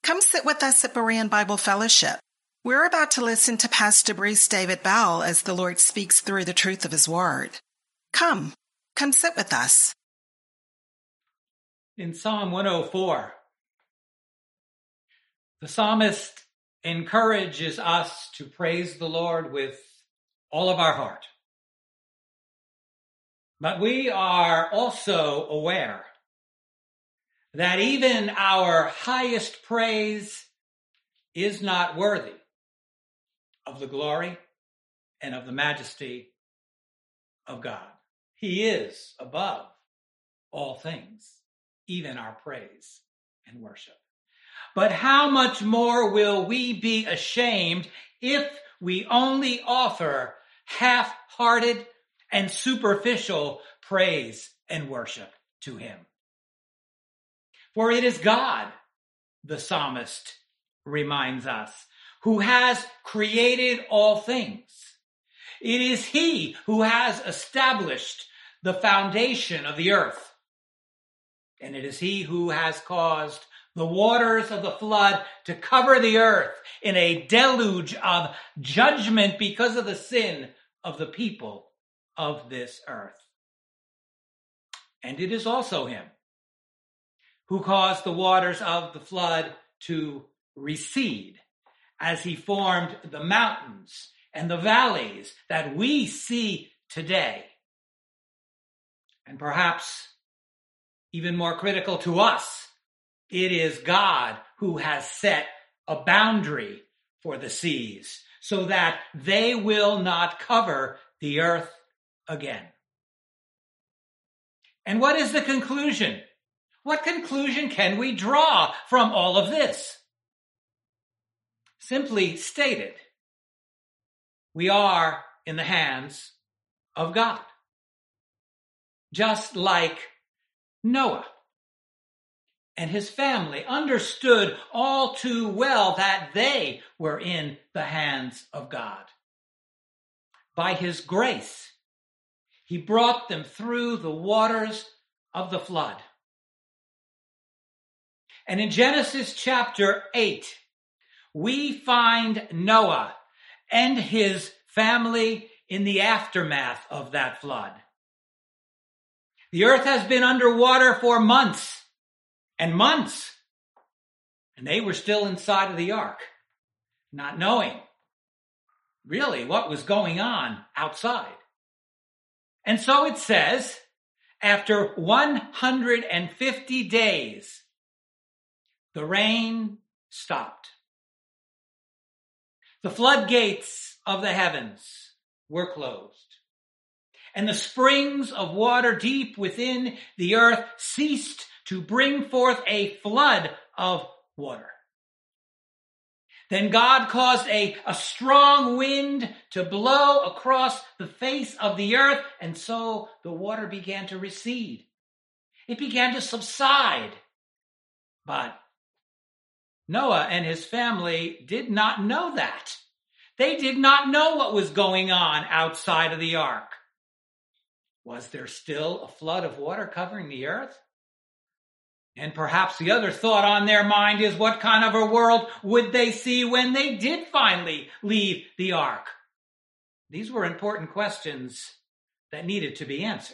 Come sit with us at Berean Bible Fellowship. We're about to listen to Pastor Bruce David Bell as the Lord speaks through the truth of his word. Come sit with us. In Psalm 104, the psalmist encourages us to praise the Lord with all of our heart. But we are also aware that even our highest praise is not worthy of the glory and of the majesty of God. He is above all things, even our praise and worship. But how much more will we be ashamed if we only offer half-hearted and superficial praise and worship to him? For it is God, the psalmist reminds us, who has created all things. It is he who has established the foundation of the earth. And it is he who has caused the waters of the flood to cover the earth in a deluge of judgment because of the sin of the people of this earth. And it is also him who caused the waters of the flood to recede as he formed the mountains and the valleys that we see today. And perhaps even more critical to us, it is God who has set a boundary for the seas so that they will not cover the earth again. And what is the conclusion? What conclusion can we draw from all of this? Simply stated, we are in the hands of God. Just like Noah and his family understood all too well that they were in the hands of God. By his grace, he brought them through the waters of the flood. And in Genesis chapter 8, we find Noah and his family in the aftermath of that flood. The earth has been underwater for months and months, and they were still inside of the ark, not knowing really what was going on outside. And so it says, after 150 days, the rain stopped. The floodgates of the heavens were closed, and the springs of water deep within the earth ceased to bring forth a flood of water. Then God caused a strong wind to blow across the face of the earth, and so the water began to recede. It began to subside. But Noah and his family did not know that. They did not know what was going on outside of the ark. Was there still a flood of water covering the earth? And perhaps the other thought on their mind is, what kind of a world would they see when they did finally leave the ark? These were important questions that needed to be answered.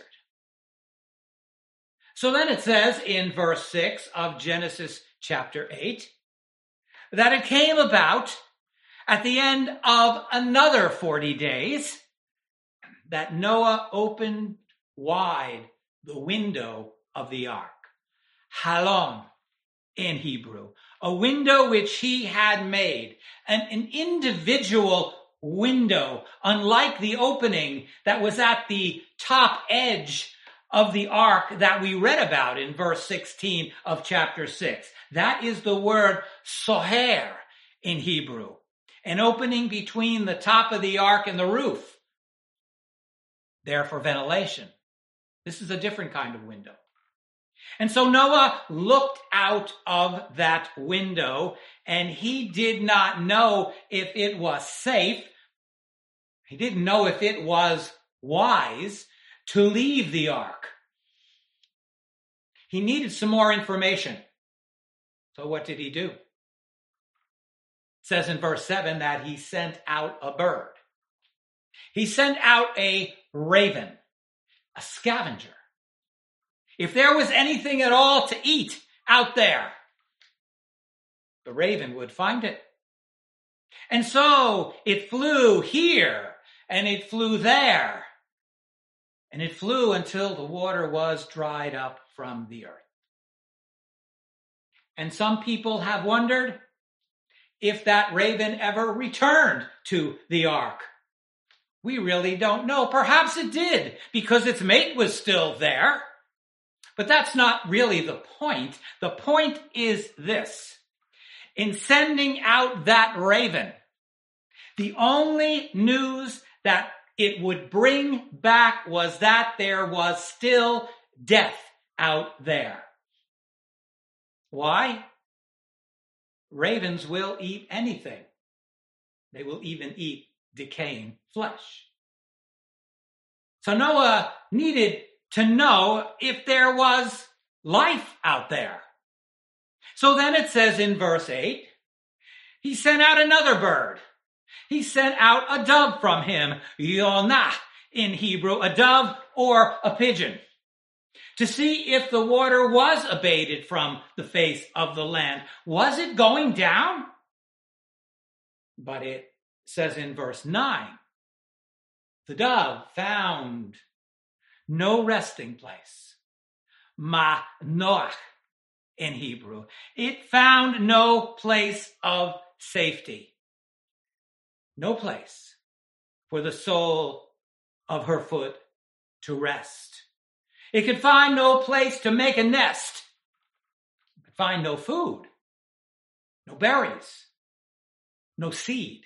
So then it says in verse 6 of Genesis chapter 8, that it came about at the end of another 40 days that Noah opened wide the window of the ark. Halon in Hebrew, a window which he had made, an individual window, unlike the opening that was at the top edge of the ark that we read about in verse 16 of chapter 6. That is the word soher in Hebrew, an opening between the top of the ark and the roof, there for ventilation. This is a different kind of window. And so Noah looked out of that window, and he did not know if it was safe. He didn't know if it was wise to leave the ark. He needed some more information. So what did he do? says in verse 7 that he sent out a bird. He sent out a raven, a scavenger. If there was anything at all to eat out there, the raven would find it. And so it flew here and it flew there. And it flew until the water was dried up from the earth. And some people have wondered if that raven ever returned to the ark. We really don't know. Perhaps it did, because its mate was still there. But that's not really the point. The point is this. In sending out that raven, the only news that it would bring back was that there was still death out there. Why? Ravens will eat anything. They will even eat decaying flesh. So Noah needed to know if there was life out there. So then it says in verse 8, he sent out another bird. He sent out a dove from him, Yonah in Hebrew, a dove or a pigeon, to see if the water was abated from the face of the land. Was it going down? But it says in verse 9, the dove found no resting place. Manoach in Hebrew. It found no place of safety. No place for the sole of her foot to rest. It could find no place to make a nest. It could find no food, no berries, no seed.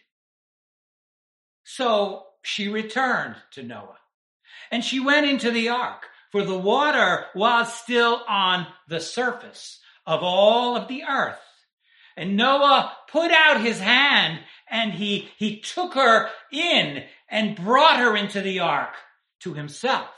So she returned to Noah, and she went into the ark, for the water was still on the surface of all of the earth. And Noah put out his hand, and he took her in and brought her into the ark to himself.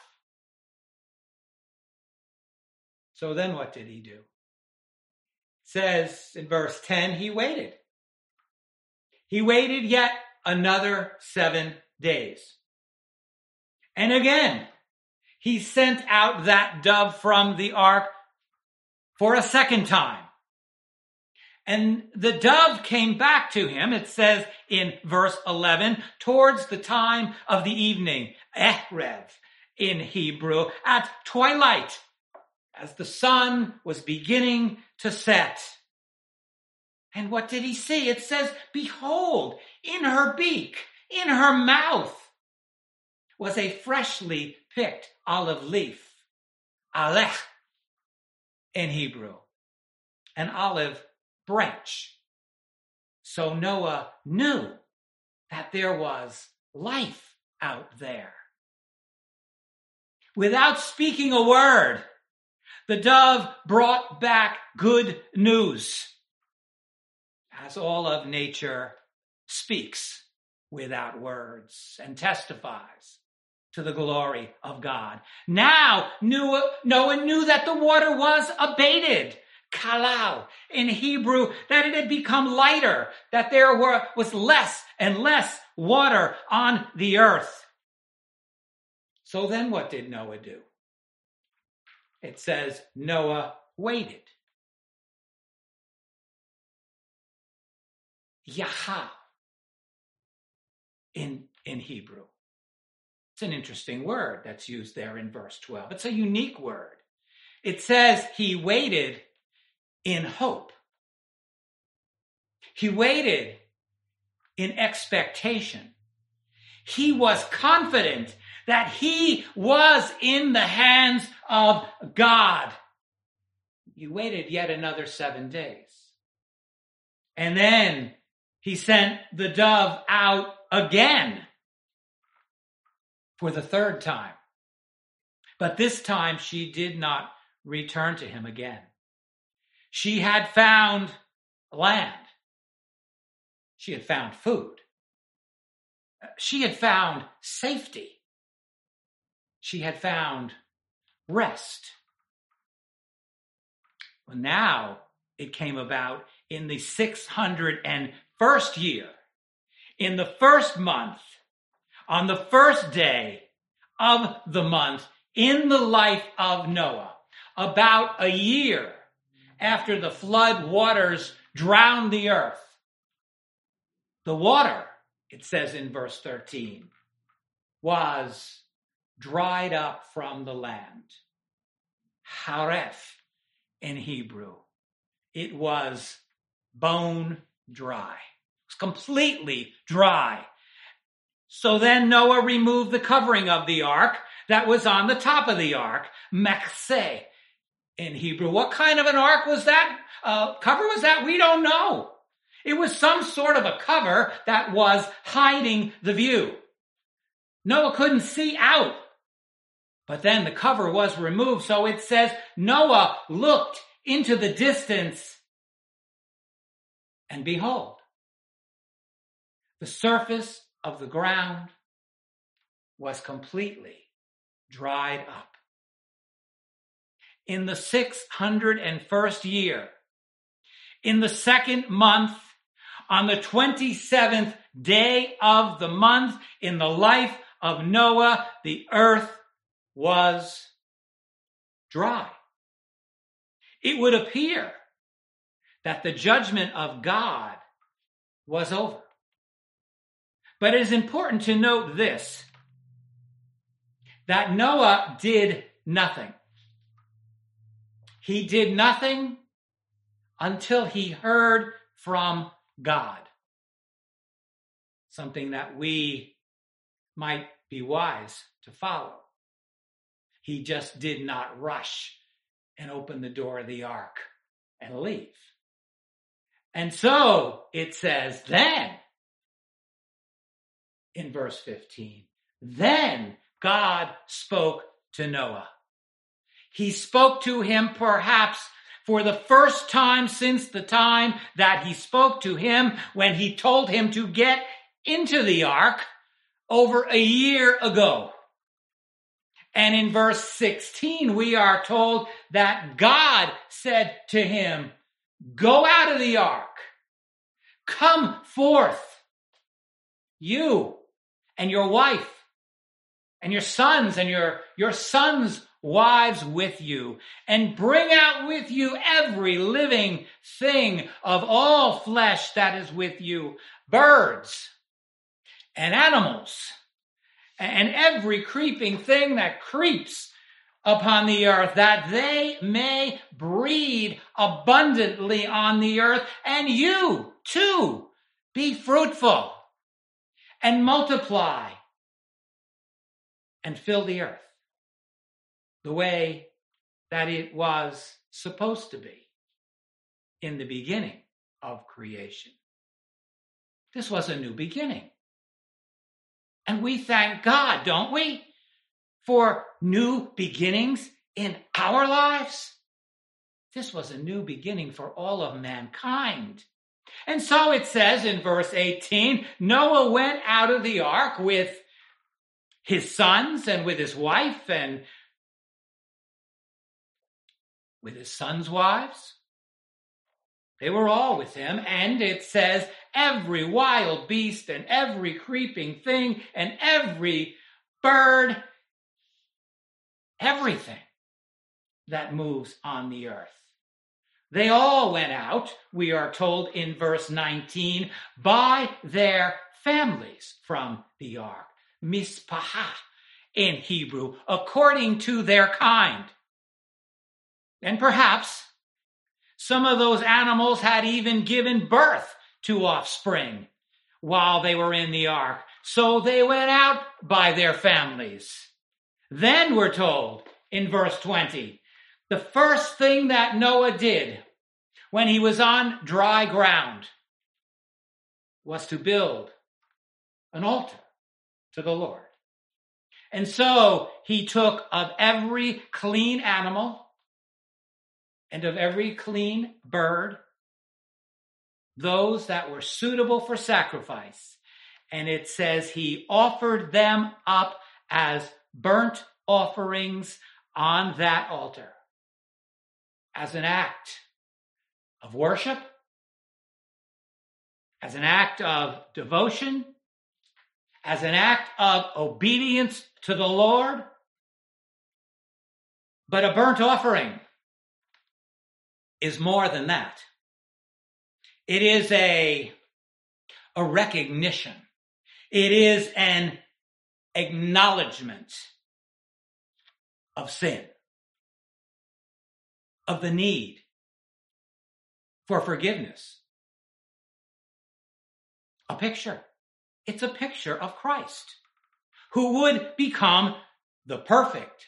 So then what did he do? It says in verse 10, he waited. He waited yet another 7 days. And again, he sent out that dove from the ark for a second time. And the dove came back to him, it says in verse 11, towards the time of the evening, Erev in Hebrew, at twilight, as the sun was beginning to set. And what did he see? It says, behold, in her beak, in her mouth, was a freshly picked olive leaf, alech in Hebrew, an olive branch. So Noah knew that there was life out there. Without speaking a word, the dove brought back good news, as all of nature speaks without words and testifies to the glory of God. Now Noah knew that the water was abated, kalal in Hebrew, that it had become lighter, that there was less and less water on the earth. So then what did Noah do? It says Noah waited. Yaha in Hebrew. It's an interesting word that's used there in verse 12. It's a unique word. It says he waited in hope. He waited in expectation. He was confident that he was in the hands of God. He waited yet another 7 days. And then he sent the dove out again for the third time. But this time she did not return to him again. She had found land. She had found food. She had found safety. She had found rest. Well, now it came about in the 601st year, in the first month, on the first day of the month, in the life of Noah, about a year after the flood waters drowned the earth. The water, it says in verse 13, was dried up from the land. Haref in Hebrew. It was bone dry. It was completely dry. So then Noah removed the covering of the ark that was on the top of the ark, mechseh in Hebrew. What kind of an ark was that? Cover was that? We don't know. It was some sort of a cover that was hiding the view. Noah couldn't see out. But then the cover was removed. So it says Noah looked into the distance, and behold, the surface of the ground was completely dried up. In the 601st year, in the second month, on the 27th day of the month, in the life of Noah, the earth was dry. It would appear that the judgment of God was over. But it is important to note this, that Noah did nothing. He did nothing until he heard from God. Something that we might be wise to follow. He just did not rush and open the door of the ark and leave. And so it says then, in verse 15, then God spoke to Noah. He spoke to him perhaps for the first time since the time that he spoke to him when he told him to get into the ark over a year ago. And in verse 16, we are told that God said to him, go out of the ark, come forth, you and your wife and your sons and your sons' wives with you, and bring out with you every living thing of all flesh that is with you, birds and animals, and every creeping thing that creeps upon the earth, that they may breed abundantly on the earth, and you too be fruitful and multiply and fill the earth the way that it was supposed to be in the beginning of creation. This was a new beginning. And we thank God, don't we, for new beginnings in our lives? This was a new beginning for all of mankind. And so it says in verse 18, Noah went out of the ark with his sons and with his wife and with his sons' wives. They were all with him, and it says every wild beast and every creeping thing and every bird, everything that moves on the earth. They all went out, we are told in verse 19, by their families from the ark. Mispahah in Hebrew, according to their kind. And perhaps some of those animals had even given birth to offspring while they were in the ark. So they went out by their families. Then we're told in verse 20, the first thing that Noah did when he was on dry ground was to build an altar to the Lord. And so he took of every clean animal and of every clean bird, those that were suitable for sacrifice. And it says he offered them up as burnt offerings on that altar as an act of worship as an act of devotion, as an act of obedience to the Lord. But a burnt offering is more than that. It is a recognition. It is an acknowledgement of sin, of the need for forgiveness. A picture. It's a picture of Christ, who would become the perfect,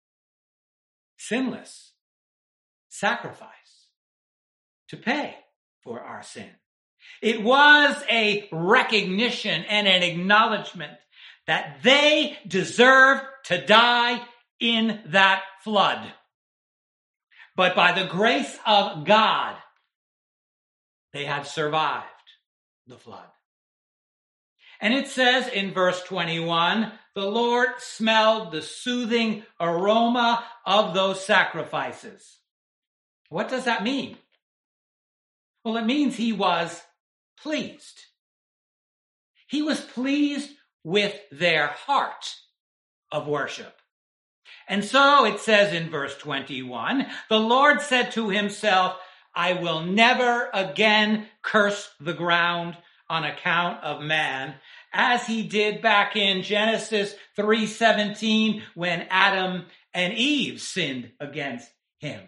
sinless sacrifice to pay for our sin. It was a recognition and an acknowledgement that they deserved to die in that flood. But by the grace of God, they had survived the flood. And it says in verse 21, the Lord smelled the soothing aroma of those sacrifices. What does that mean? Well, it means he was pleased. He was pleased with their heart of worship. And so it says in verse 21, the Lord said to himself, I will never again curse the ground on account of man, as he did back in Genesis 3:17 when Adam and Eve sinned against him.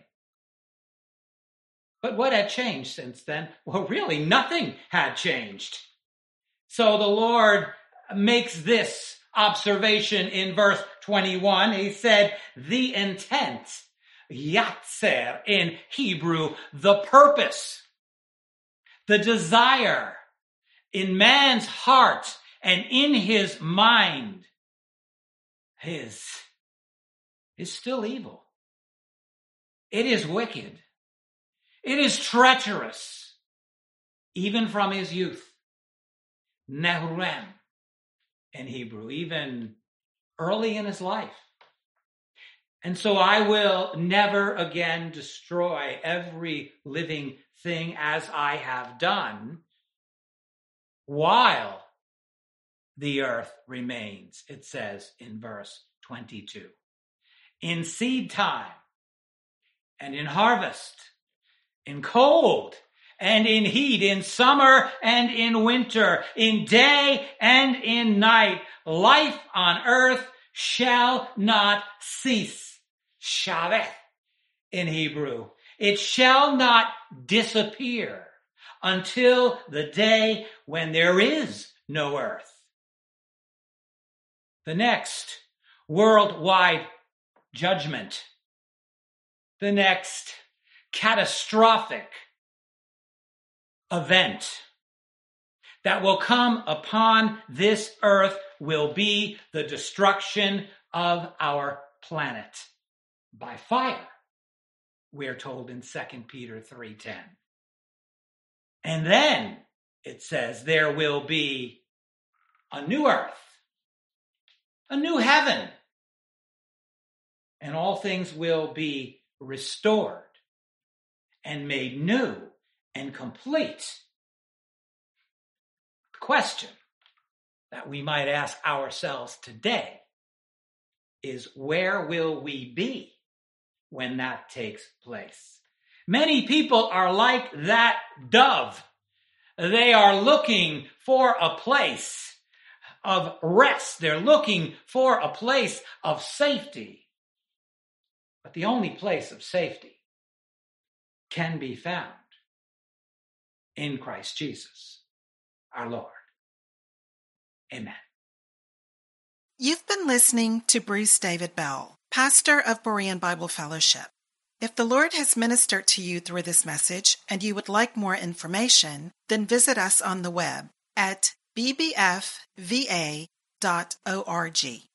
But what had changed since then? Well, really nothing had changed. So the Lord makes this observation in verse 21. He said, the intent, yatzer in Hebrew, the purpose, the desire in man's heart and in his mind is still evil. It is wicked. It is treacherous, even from his youth. Nehurem in Hebrew, even early in his life. And so I will never again destroy every living thing as I have done while the earth remains, it says in verse 22. In seed time and in harvest, in cold and in heat, in summer and in winter, in day and in night, life on earth shall not cease. Shaveh in Hebrew. It shall not disappear until the day when there is no earth. The next worldwide judgment, the next catastrophic event that will come upon this earth will be the destruction of our planet by fire, we're told in 2 Peter 3:10. And then it says there will be a new earth, a new heaven, and all things will be restored and made new and complete. The question that we might ask ourselves today is, where will we be when that takes place? Many people are like that dove. They are looking for a place of rest. They're looking for a place of safety. But the only place of safety can be found in Christ Jesus, our Lord. Amen. You've been listening to Bruce David Bell, pastor of Berean Bible Fellowship. If the Lord has ministered to you through this message and you would like more information, then visit us on the web at bbfva.org.